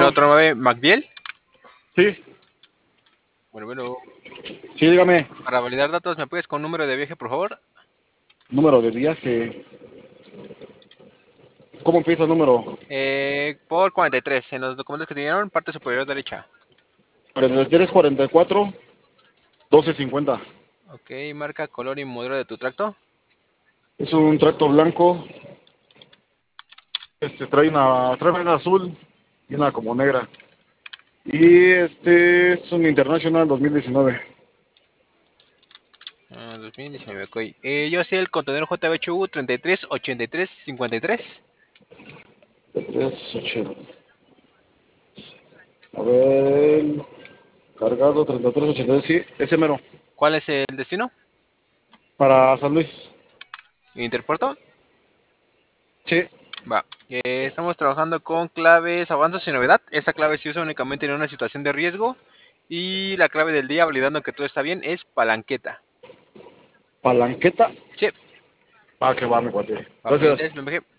409 MacDiel. Sí, Bueno. sí, dígame. Para validar datos, ¿me puedes con número de viaje, por favor? Número de viaje. ¿Cómo empieza el número? Por 43. En los documentos que te dieron, parte superior derecha. 43, 44, 1250. Ok, marca, color y modelo de tu tracto. Es un tracto blanco. Trae una azul y una como negra. Y este es un International 2019. 2019, ok. Yo sé el contenedor JBHU 338353. 380. A ver, cargado 3383, sí, ese mero. ¿Cuál es el destino? Para San Luis. ¿Interpuerto? Sí, Va. Estamos trabajando con claves avanzas sin novedad. Esta clave se usa únicamente en una situación de riesgo. Y la clave del día, validando que todo está bien, es palanqueta. palanqueta. Sí. Va, que va, mi cuate. Va, Gracias. felicidades, BMG.